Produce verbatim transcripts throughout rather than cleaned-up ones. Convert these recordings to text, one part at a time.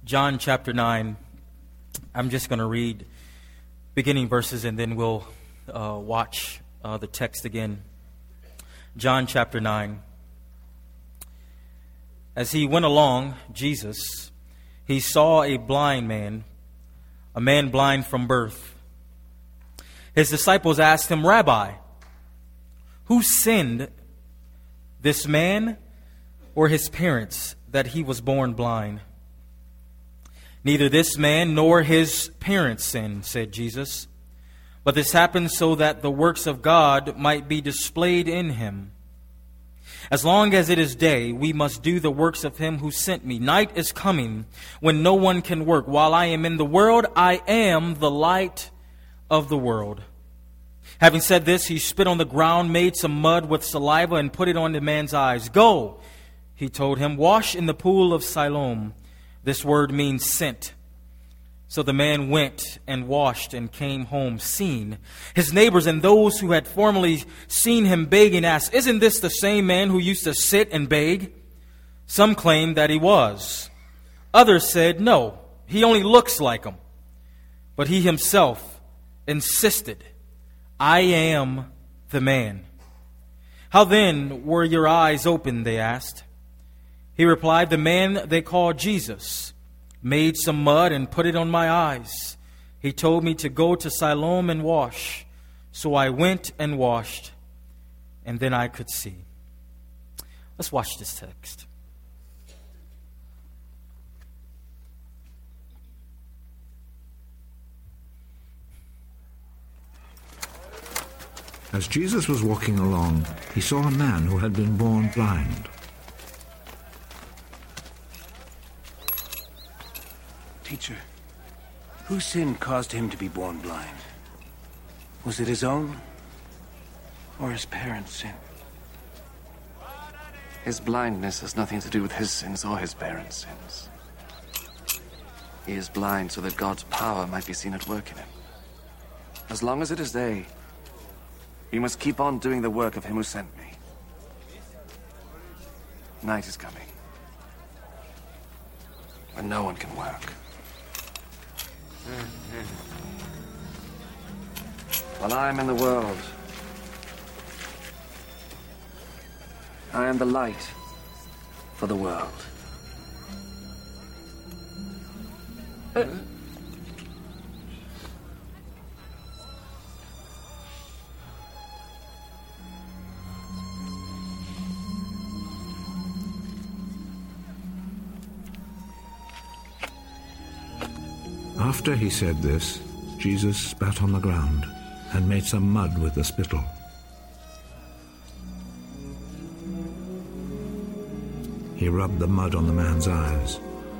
John chapter nine. I'm just going to read beginning verses and then we'll uh, watch uh, the text again. John chapter nine. As he went along, Jesus, he saw a blind man, a man blind from birth. His disciples asked him, "Rabbi, who sinned, this man or his parents, that he was born blind?" "Neither this man nor his parents sinned," said Jesus, "but this happened so that the works of God might be displayed in him. As long as it is day, we must do the works of him who sent me. Night is coming when no one can work. While I am in the world, I am the light of the world." Having said this, he spit on the ground, made some mud with saliva, and put it on the man's eyes. "Go," he told him, "wash in the pool of Siloam." This word means sent. So the man went and washed and came home seeing. His neighbors and those who had formerly seen him begging asked, "Isn't this the same man who used to sit and beg?" Some claimed that he was. Others said, "No, he only looks like him." But he himself insisted, "I am the man." "How then were your eyes opened?" they asked. He replied, "The man they call Jesus made some mud and put it on my eyes. He told me to go to Siloam and wash. So I went and washed, and then I could see." Let's watch this text. As Jesus was walking along, he saw a man who had been born blind. "Teacher, whose sin caused him to be born blind? Was it his own or his parents' sin?" His blindness has nothing to do with his sins or his parents' sins. He is blind so that God's power might be seen at work in him. As long as it is day, he must keep on doing the work of him who sent me. Night is coming, when no one can work. While I am in the world, I am the light for the world. Uh. After he said this, Jesus spat on the ground and made some mud with the spittle. He rubbed the mud on the man's eyes.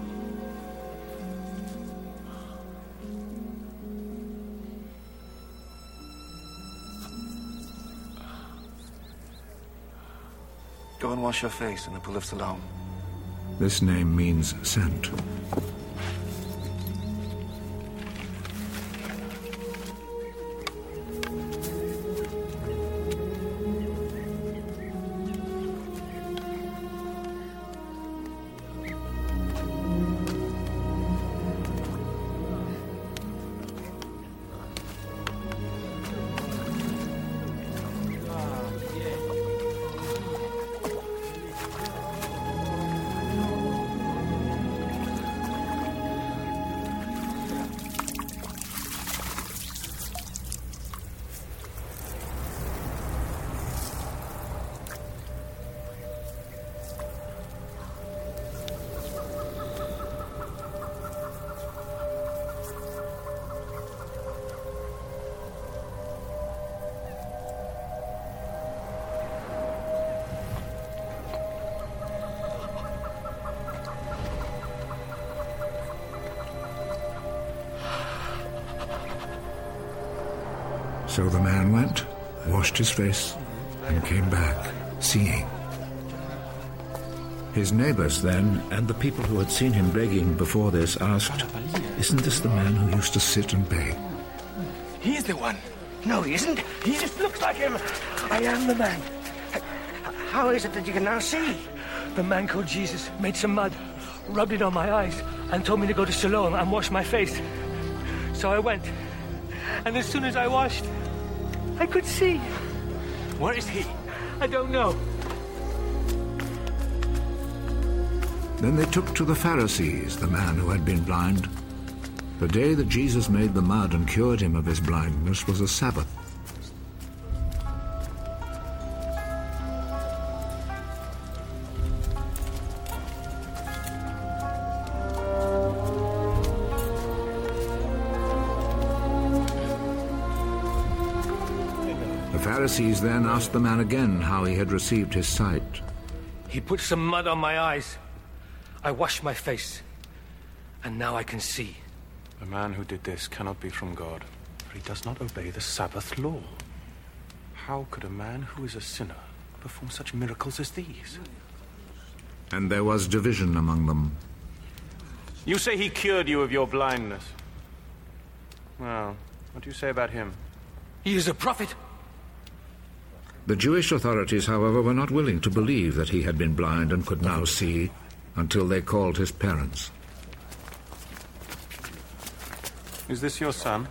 Go and wash your face in the pool of Siloam. This name means sent. So the man went, washed his face, and came back, seeing. His neighbors then, and the people who had seen him begging before this, asked, "Isn't this the man who used to sit and beg?" "He's the one." "No, he isn't. He just looks like him." "I am the man." "How is it that you can now see?" "The man called Jesus made some mud, rubbed it on my eyes. and told me to go to Siloam and wash my face. So I went. And as soon as I washed, I could see. Where is he? I don't know. Then they took to the Pharisees the man who had been blind. The day that Jesus made the mud and cured him of his blindness was a Sabbath. The Pharisees then asked the man again how he had received his sight. He put some mud on my eyes. I washed my face. And now I can see. The man who did this cannot be from God, for he does not obey the Sabbath law. How could a man who is a sinner perform such miracles as these? And there was division among them. You say he cured you of your blindness. Well, what do you say about him? He is a prophet. The Jewish authorities, however, were not willing to believe that he had been blind and could now see until they called his parents. Is this your son?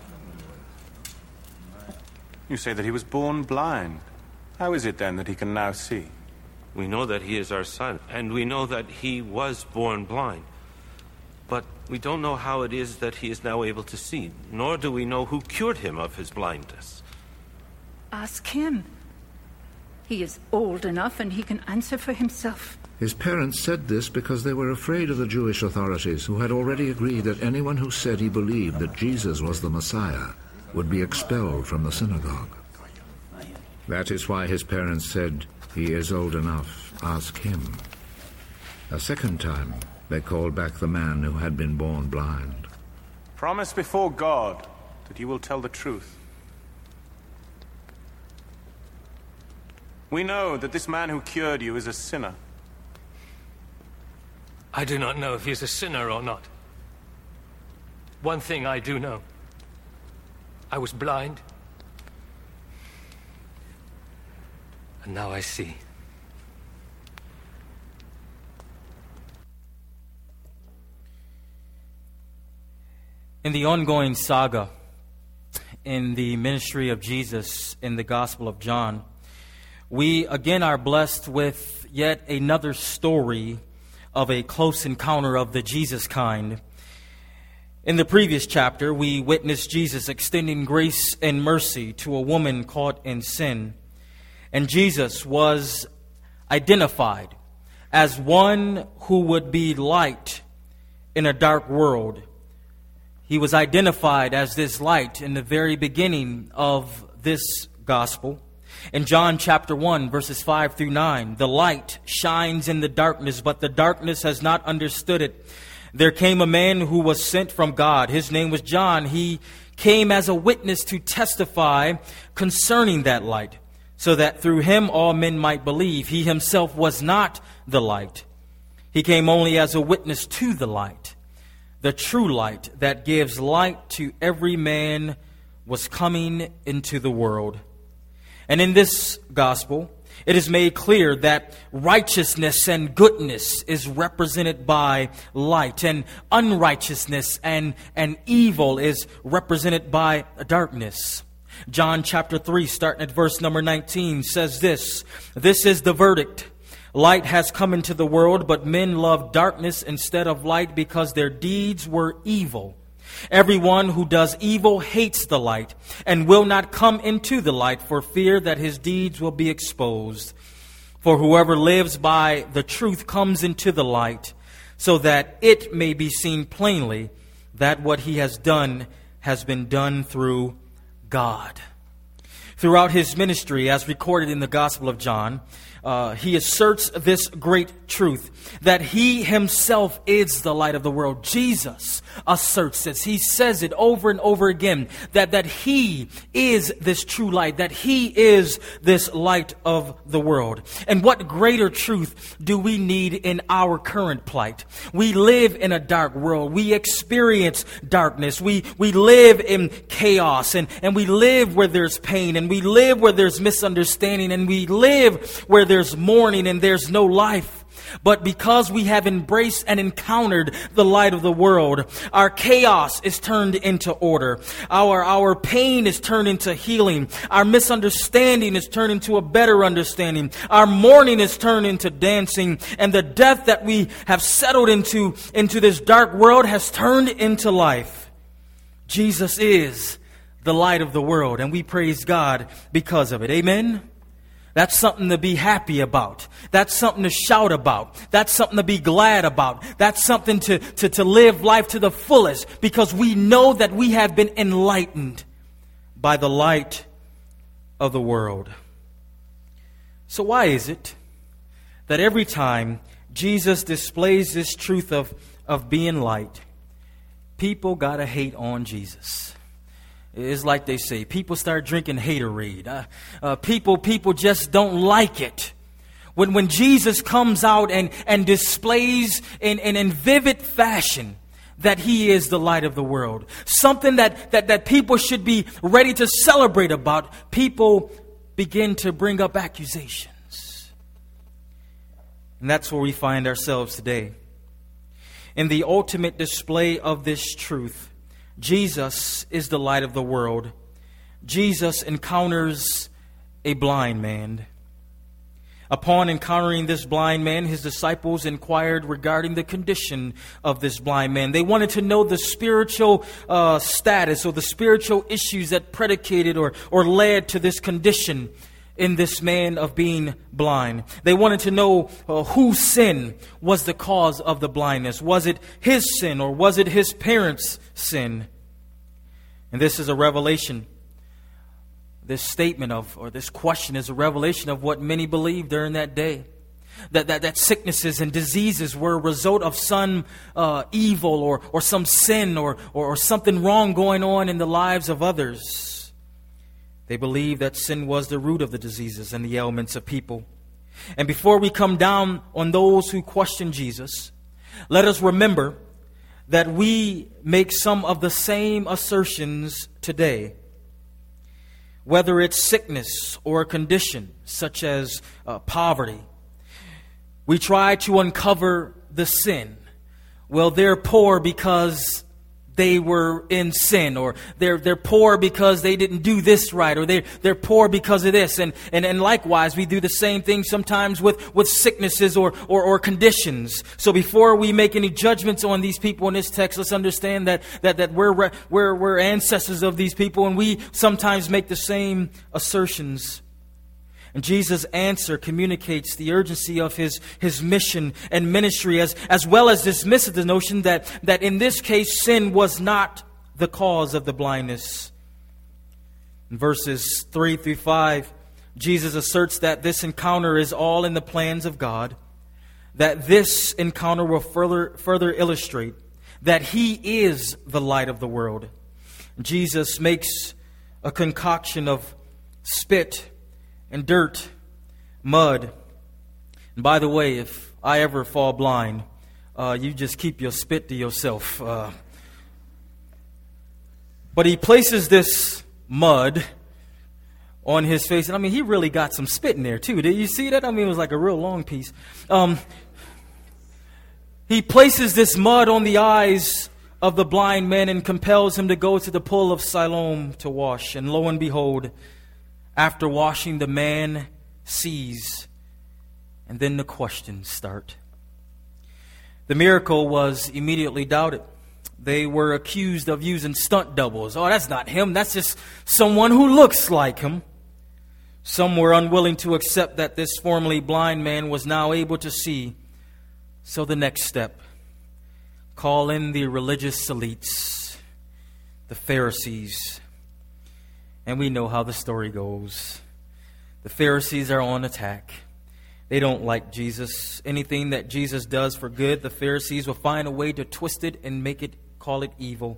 You say that he was born blind. How is it then that he can now see? We know that he is our son, and we know that he was born blind. But we don't know how it is that he is now able to see, nor do we know who cured him of his blindness. Ask him. He is old enough and he can answer for himself. His parents said this because they were afraid of the Jewish authorities, who had already agreed that anyone who said he believed that Jesus was the Messiah would be expelled from the synagogue. That is why his parents said, "He is old enough, ask him." A second time, they called back the man who had been born blind. Promise before God that you will tell the truth. We know that this man who cured you is a sinner. I do not know if he is a sinner or not. One thing I do know. I was blind. And now I see. In the ongoing saga in the ministry of Jesus in the Gospel of John, we again are blessed with yet another story of a close encounter of the Jesus kind. In the previous chapter, we witnessed Jesus extending grace and mercy to a woman caught in sin. And Jesus was identified as one who would be light in a dark world. He was identified as this light in the very beginning of this gospel. In John chapter one, verses five through nine, the light shines in the darkness, but the darkness has not understood it. There came a man who was sent from God. His name was John. He came as a witness to testify concerning that light, so that through him all men might believe. He himself was not the light. He came only as a witness to the light. The true light that gives light to every man was coming into the world. And in this gospel, it is made clear that righteousness and goodness is represented by light, and unrighteousness and, and evil is represented by darkness. John chapter three, starting at verse number nineteen, says this: "This is the verdict. Light has come into the world, but men love darkness instead of light because their deeds were evil. Everyone who does evil hates the light and will not come into the light for fear that his deeds will be exposed. For whoever lives by the truth comes into the light, so that it may be seen plainly that what he has done has been done through God." Throughout his ministry, as recorded in the Gospel of John, Uh, he asserts this great truth, that he himself is the light of the world. Jesus asserts this. He says it over and over again, that, that he is this true light, that he is this light of the world. And what greater truth do we need in our current plight? We live in a dark world. We experience darkness. We, we live in chaos, and, and we live where there's pain, and we live where there's misunderstanding, and we live where there's mourning and there's no life. But because we have embraced and encountered the light of the world, our chaos is turned into order. Our, our pain is turned into healing. Our misunderstanding is turned into a better understanding. Our mourning is turned into dancing. And the death that we have settled into, into this dark world has turned into life. Jesus is the light of the world, and we praise God because of it. Amen? That's something to be happy about. That's something to shout about. That's something to be glad about. That's something to, to, to live life to the fullest, because we know that we have been enlightened by the light of the world. So why is it that every time Jesus displays this truth of, of being light, people gotta hate on Jesus? It's like they say, people start drinking haterade. Uh, uh, people, people just don't like it. When when Jesus comes out and, and displays in, in, in vivid fashion that he is the light of the world, something that, that, that people should be ready to celebrate about, people begin to bring up accusations. And that's where we find ourselves today. In the ultimate display of this truth, Jesus is the light of the world. Jesus encounters a blind man. Upon encountering this blind man, his disciples inquired regarding the condition of this blind man. They wanted to know the spiritual uh, status or the spiritual issues that predicated or, or led to this condition in this man of being blind. They wanted to know uh, whose sin was the cause of the blindness. Was it his sin, or was it his parents' sin? And this is a revelation. This statement of, or this question is a revelation of what many believed during that day. That, that, that sicknesses and diseases were a result of some uh, evil or, or some sin or, or, or something wrong going on in the lives of others. They believed that sin was the root of the diseases and the ailments of people. And before we come down on those who question Jesus, let us remember that we make some of the same assertions today. Whether it's sickness or a condition such as uh, poverty, we try to uncover the sin. Well, they're poor because they were in sin, or they're they're poor because they didn't do this right, or they're they're poor because of this. And, and and likewise, we do the same thing sometimes with, with sicknesses or, or, or conditions. So before we make any judgments on these people in this text, let's understand that that, that we're, we're we're ancestors of these people, and we sometimes make the same assertions. And Jesus' answer communicates the urgency of his, his mission and ministry, as, as well as dismisses the notion that, that in this case sin was not the cause of the blindness. In verses three through five, Jesus asserts that this encounter is all in the plans of God, that this encounter will further, further illustrate that he is the light of the world. Jesus makes a concoction of spit and dirt, mud. And by the way, if I ever fall blind, uh, you just keep your spit to yourself. Uh, but he places this mud on his face. And I mean, he really got some spit in there too. Did you see that? I mean, it was like a real long piece. Um, he places this mud on the eyes of the blind man and compels him to go to the pool of Siloam to wash. And lo and behold, after washing, the man sees, and then the questions start. The miracle was immediately doubted. They were accused of using stunt doubles. Oh, that's not him. That's just someone who looks like him. Some were unwilling to accept that this formerly blind man was now able to see. So the next step, call in the religious elites, the Pharisees. And we know how the story goes. The Pharisees are on attack. They don't like Jesus. Anything that Jesus does for good, the Pharisees will find a way to twist it and make it, call it evil.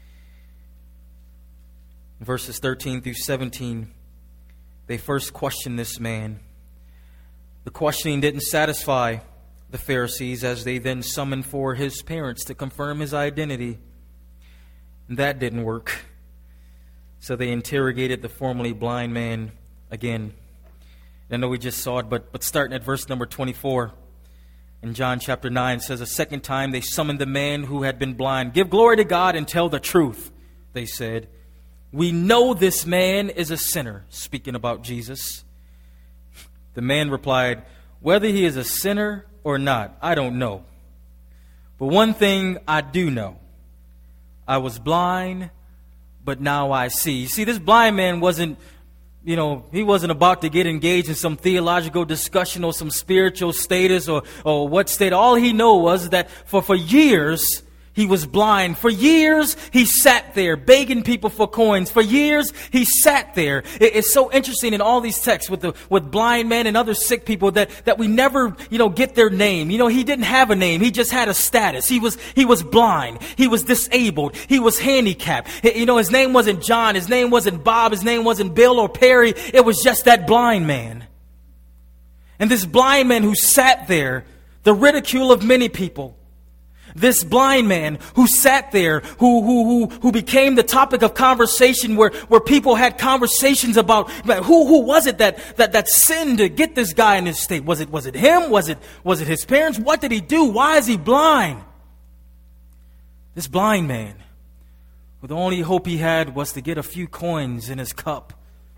Verses thirteen through seventeen, they first question this man. The questioning didn't satisfy the Pharisees, as they then summoned for his parents to confirm his identity. And that didn't work. So they interrogated the formerly blind man again. I know we just saw it, but, but starting at verse number twenty-four, In John chapter nine, it says, a second time they summoned the man who had been blind. Give glory to God and tell the truth, they said. We know this man is a sinner, speaking about Jesus. The man replied, whether he is a sinner or not, I don't know. But one thing I do know. I was blind, but now I see. You see, this blind man wasn't, you know, he wasn't about to get engaged in some theological discussion or some spiritual status or, or what state. All he knew was that for, for years, he was blind. For years, he sat there begging people for coins. For years, he sat there. It, it's so interesting in all these texts with the with blind men and other sick people that, that we never, you know, get their name. You know, he didn't have a name. He just had a status. He was he was blind. He was disabled. He was handicapped. You know, his name wasn't John. His name wasn't Bob. His name wasn't Bill or Perry. It was just that blind man. And this blind man who sat there, the ridicule of many people. This blind man who sat there, who who who who became the topic of conversation, where, where people had conversations about who who was it that, that that sinned to get this guy in this state? Was it was it him? Was it was it his parents? What did he do? Why is he blind? This blind man, who the only hope he had was to get a few coins in his cup.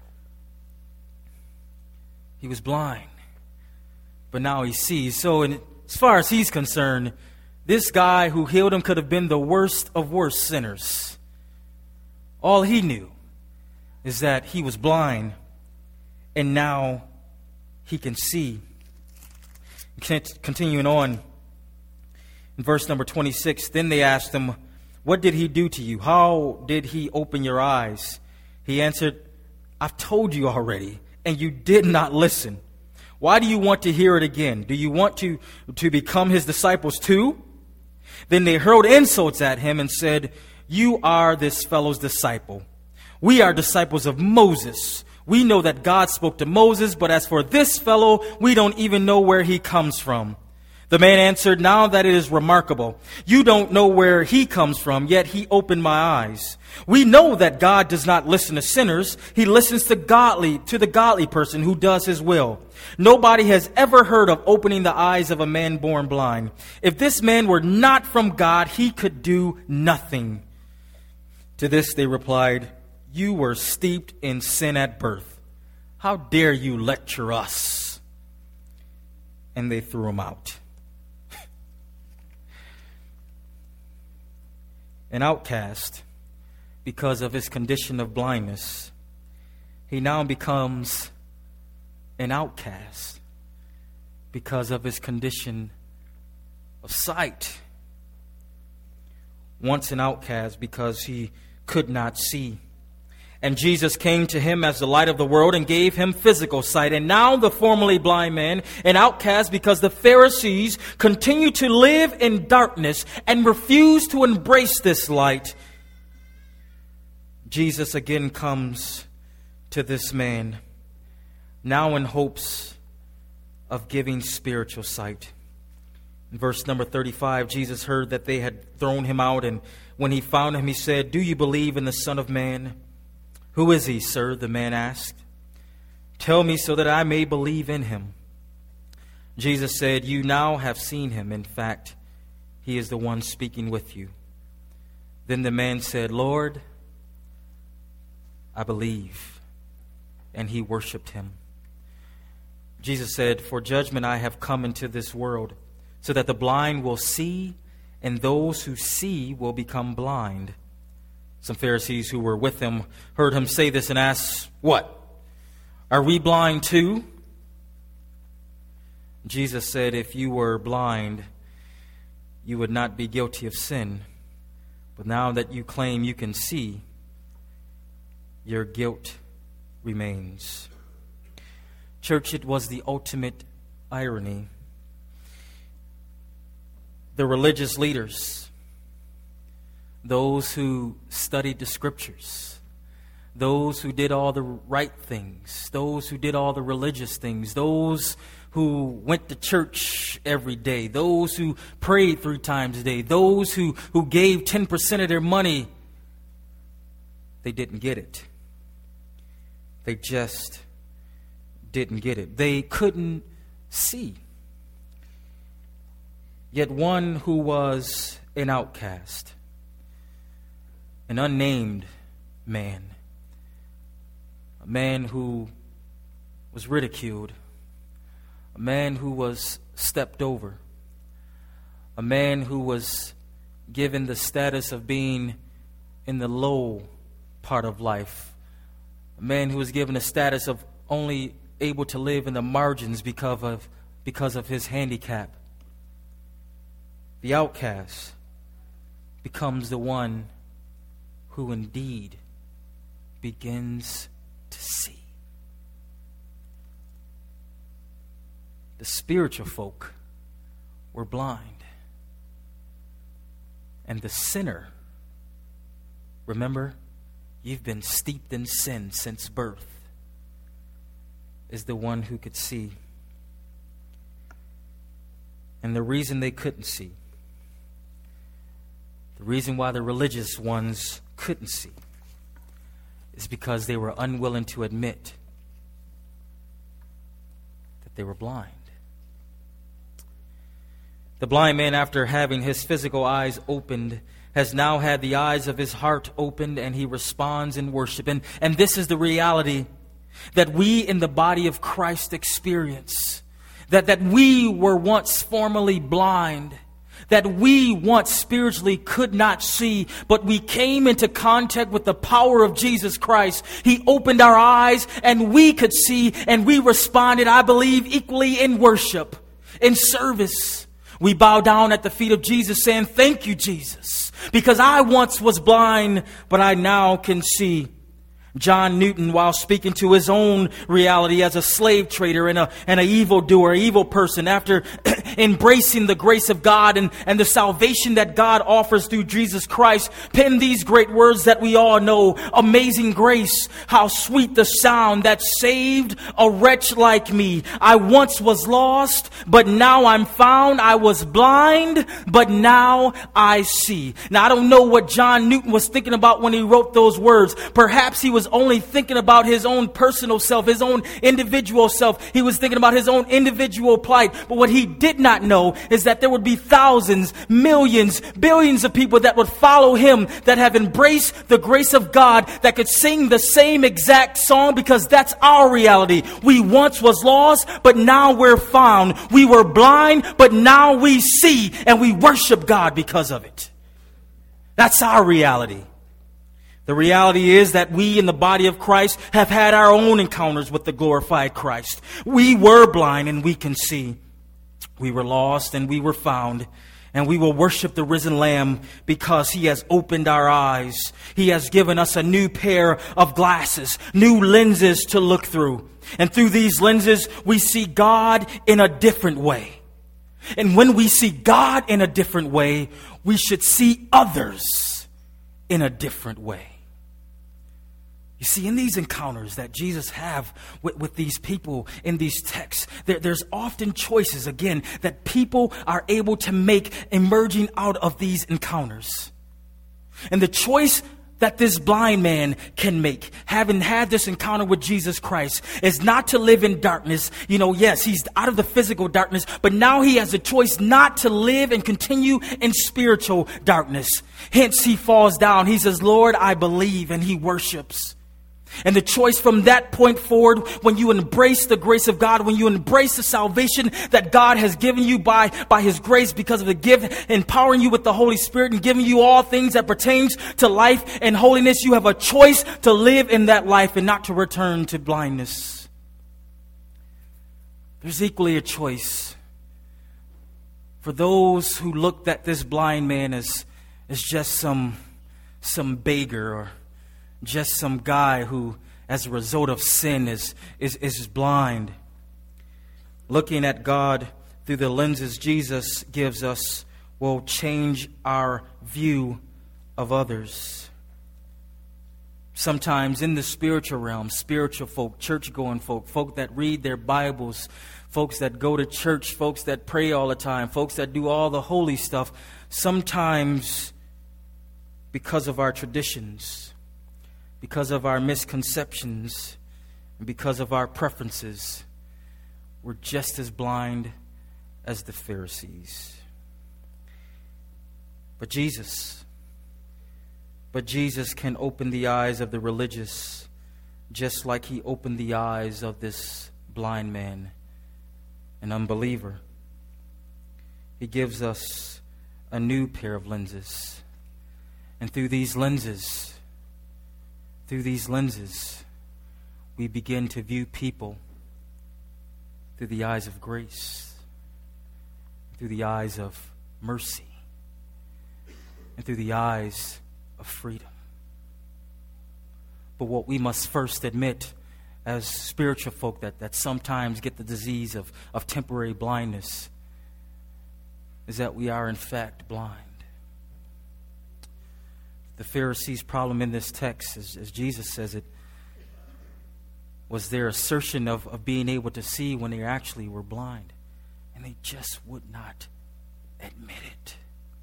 He was blind, but now he sees. So, in, as far as he's concerned, this guy who healed him could have been the worst of worst sinners. All he knew is that he was blind, and now he can see. Continuing on, in verse number twenty-six, then they asked him, what did he do to you? How did he open your eyes? He answered, I've told you already, and you did not listen. Why do you want to hear it again? Do you want to, to become his disciples too? Then they hurled insults at him and said, you are this fellow's disciple. We are disciples of Moses. We know that God spoke to Moses, but as for this fellow, we don't even know where he comes from. The man answered, now that it is remarkable. You don't know where he comes from, yet he opened my eyes. We know that God does not listen to sinners. He listens to godly, to the godly person who does his will. Nobody has ever heard of opening the eyes of a man born blind. If this man were not from God, he could do nothing. To this they replied, you were steeped in sin at birth. How dare you lecture us? And they threw him out. An outcast because of his condition of blindness, he now becomes an outcast because of his condition of sight. Once an outcast because he could not see. And Jesus came to him as the light of the world and gave him physical sight. And now the formerly blind man, an outcast because the Pharisees continue to live in darkness and refuse to embrace this light. Jesus again comes to this man, now in hopes of giving spiritual sight. In verse number thirty-five, Jesus heard that they had thrown him out, and when he found him, he said, do you believe in the Son of Man? Who is he, sir? The man asked. Tell me so that I may believe in him. Jesus said, you now have seen him. In fact, he is the one speaking with you. Then the man said, Lord, I believe. And he worshiped him. Jesus said, for judgment I have come into this world, so that the blind will see, and those who see will become blind. Some Pharisees who were with him heard him say this and asked, what? Are we blind too? Jesus said, if you were blind, you would not be guilty of sin. But now that you claim you can see, your guilt remains. Church, it was the ultimate irony. The religious leaders, those who studied the scriptures, those who did all the right things, those who did all the religious things, those who went to church every day, those who prayed three times a day, those who, who gave ten percent of their money, they didn't get it. They just didn't get it. They couldn't see. yet one who was an outcast, an unnamed man, a man who was ridiculed, a man who was stepped over, a man who was given the status of being in the low part of life, a man who was given the status of only able to live in the margins because of, because of his handicap. The outcast becomes the one who indeed begins to see. The spiritual folk were blind, and the sinner, remember, you've been steeped in sin since birth, is the one who could see. And the reason they couldn't see, the reason why the religious ones couldn't see, is because they were unwilling to admit that they were blind. The blind man, after having his physical eyes opened, has now had the eyes of his heart opened, and he responds in worship. And, and this is the reality that we in the body of Christ experience. That, that we were once formerly blind. That we once spiritually could not see, but we came into contact with the power of Jesus Christ. He opened our eyes and we could see, and we responded, I believe, equally in worship, in service. We bow down at the feet of Jesus saying, thank you, Jesus, because I once was blind, but I now can see. John Newton, while speaking to his own reality as a slave trader and a and an evildoer, evil person, after embracing the grace of God and, and the salvation that God offers through Jesus Christ, penned these great words that we all know. Amazing grace, how sweet the sound that saved a wretch like me. I once was lost, but now I'm found. I was blind, but now I see. Now, I don't know what John Newton was thinking about when he wrote those words. Perhaps he was only thinking about his own personal self, his own individual self. He was thinking about his own individual plight. But what he did not know is that there would be thousands, millions, billions of people that would follow him, that have embraced the grace of God, that could sing the same exact song, because that's our reality. We once was lost, but now we're found. We were blind, but now we see, and we worship God because of it. That's our reality. The reality is that we in the body of Christ have had our own encounters with the glorified Christ. We were blind and we can see. We were lost and we were found. And we will worship the risen Lamb because He has opened our eyes. He has given us a new pair of glasses, new lenses to look through. And through these lenses, we see God in a different way. And when we see God in a different way, we should see others in a different way. You see, in these encounters that Jesus have with, with these people in these texts, there, there's often choices, again, that people are able to make emerging out of these encounters. And the choice that this blind man can make, having had this encounter with Jesus Christ, is not to live in darkness. You know, yes, he's out of the physical darkness, but now he has a choice not to live and continue in spiritual darkness. Hence, he falls down. He says, Lord, I believe, and he worships. And the choice from that point forward, when you embrace the grace of God, when you embrace the salvation that God has given you by, by His grace because of the gift, empowering you with the Holy Spirit and giving you all things that pertains to life and holiness, you have a choice to live in that life and not to return to blindness. There's equally a choice for those who looked at this blind man as, as just some, some beggar, or just some guy who, as a result of sin, is, is, is blind. Looking at God through the lenses Jesus gives us will change our view of others. Sometimes in the spiritual realm, spiritual folk, church-going folk, folk that read their Bibles, folks that go to church, folks that pray all the time, folks that do all the holy stuff, sometimes because of our traditions, because of our misconceptions, and because of our preferences, we're just as blind as the Pharisees. But Jesus, but Jesus can open the eyes of the religious just like he opened the eyes of this blind man, an unbeliever. He gives us a new pair of lenses. And through these lenses, through these lenses, we begin to view people through the eyes of grace, through the eyes of mercy, and through the eyes of freedom. But what we must first admit as spiritual folk that, that sometimes get the disease of, of temporary blindness is that we are in fact blind. The Pharisees' problem in this text, as, as Jesus says it, was their assertion of, of being able to see when they actually were blind. And they just would not admit it.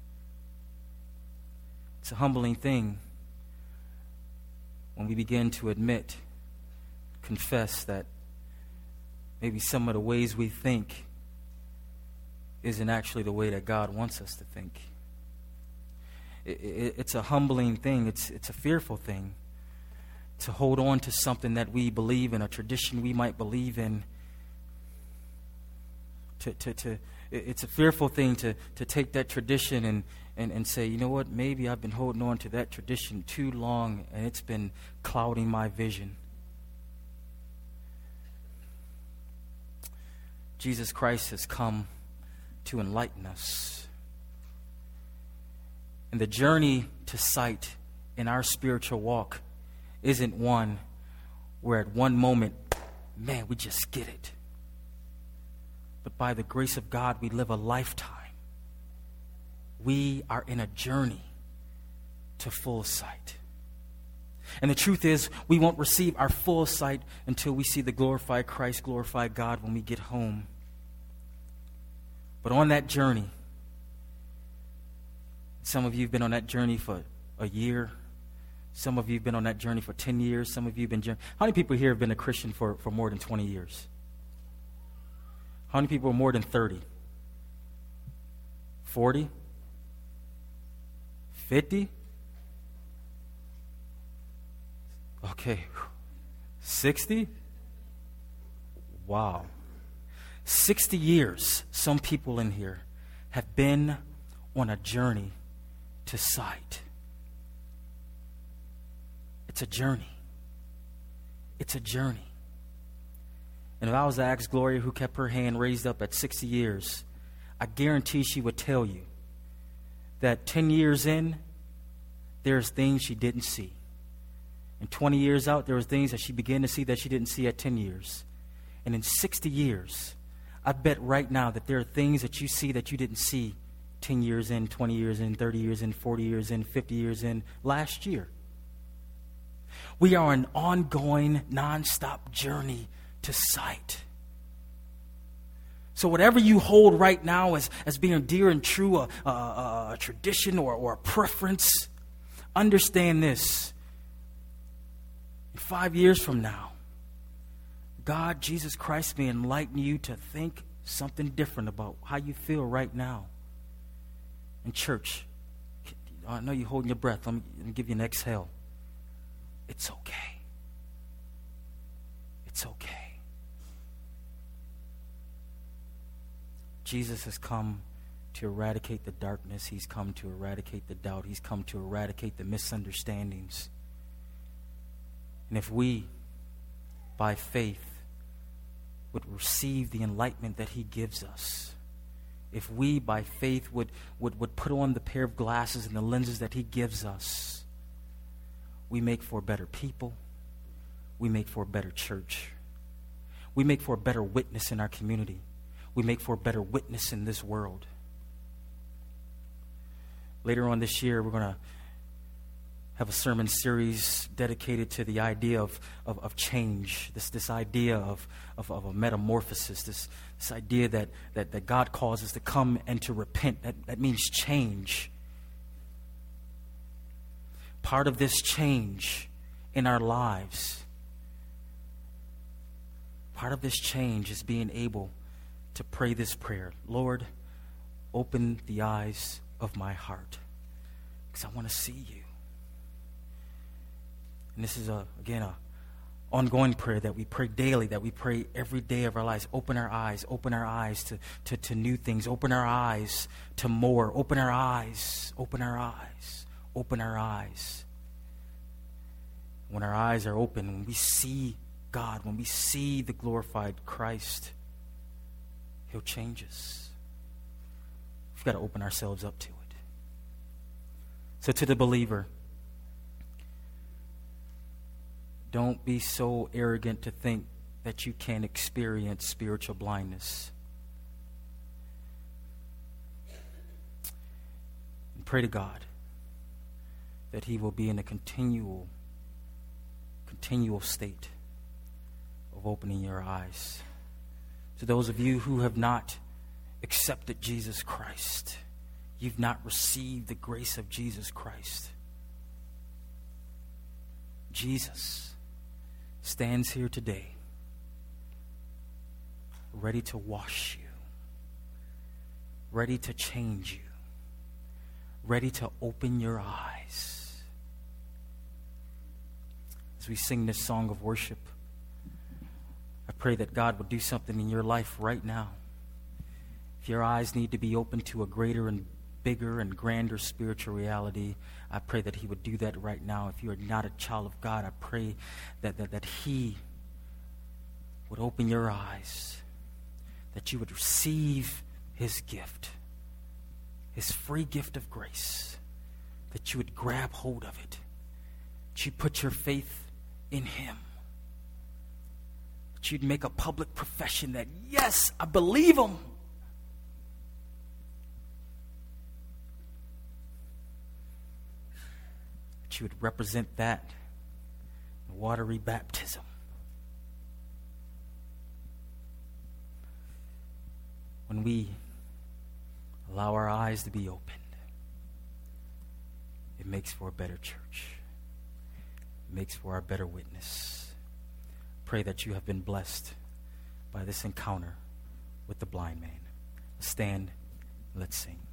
It's a humbling thing when we begin to admit, confess that maybe some of the ways we think isn't actually the way that God wants us to think. It, it, it's a humbling thing. It's, it's a fearful thing to hold on to something that we believe in, a tradition we might believe in. To, to, to, it's a fearful thing to, to take that tradition and, and, and say, you know what, maybe I've been holding on to that tradition too long and it's been clouding my vision. Jesus Christ has come to enlighten us. And the journey to sight in our spiritual walk isn't one where at one moment, man, we just get it. But by the grace of God, we live a lifetime. We are in a journey to full sight. And the truth is, we won't receive our full sight until we see the glorified Christ, glorified God when we get home. But on that journey, some of you have been on that journey for a year. Some of you have been on that journey for ten years. Some of you have been... How many people here have been a Christian for, for more than twenty years? How many people are more than thirty? forty? fifty? Okay. sixty? Wow. sixty years, some people in here have been on a journey to sight. It's a journey. It's a journey. And if I was to ask Gloria, who kept her hand raised up at sixty years, I guarantee she would tell you that ten years in, there's things she didn't see. And twenty years out, there was things that she began to see that she didn't see at ten years. And in sixty years, I bet right now that there are things that you see that you didn't see ten years in, twenty years in, thirty years in, forty years in, fifty years in, last year. We are on an ongoing, nonstop journey to sight. So whatever you hold right now as, as being dear and true, a, a, a tradition or, or a preference, understand this. In five years from now, God, Jesus Christ, may enlighten you to think something different about how you feel right now. In church, I know you're holding your breath. Let me, let me give you an exhale. It's okay. It's okay. Jesus has come to eradicate the darkness. He's come to eradicate the doubt. He's come to eradicate the misunderstandings. And if we, by faith, would receive the enlightenment that he gives us, if we, by faith, would, would, would put on the pair of glasses and the lenses that he gives us, we make for better people. We make for a better church. We make for a better witness in our community. We make for a better witness in this world. Later on this year, we're going to have a sermon series dedicated to the idea of, of, of change, this, this idea of, of, of a metamorphosis, this, this idea that, that, that God calls us to come and to repent. That, that means change. Part of this change in our lives, part of this change is being able to pray this prayer. Lord, open the eyes of my heart. because I want to see you. And this is, a again, a ongoing prayer that we pray daily, that we pray every day of our lives. Open our eyes, open our eyes to, to, to new things. Open our eyes to more. Open our eyes, open our eyes, open our eyes. When our eyes are open, when we see God, when we see the glorified Christ, He'll change us. We've got to open ourselves up to it. So to the believer, don't be so arrogant to think that you can experience spiritual blindness. And pray to God that He will be in a continual, continual state of opening your eyes. To those of you who have not accepted Jesus Christ, you've not received the grace of Jesus Christ. Jesus stands here today, ready to wash you, ready to change you, ready to open your eyes. As we sing this song of worship, I pray that God would do something in your life right now. If your eyes need to be open to a greater and bigger and grander spiritual reality, I pray that He would do that right now. If you are not a child of God, I pray that, that, that He would open your eyes, that you would receive His gift, His free gift of grace, that you would grab hold of it, that you put your faith in Him, that you'd make a public profession that, yes, I believe Him. That you would represent that in watery baptism. When we allow our eyes to be opened, it makes for a better church. It makes for a better witness. Pray that you have been blessed by this encounter with the blind man. Stand, let's sing.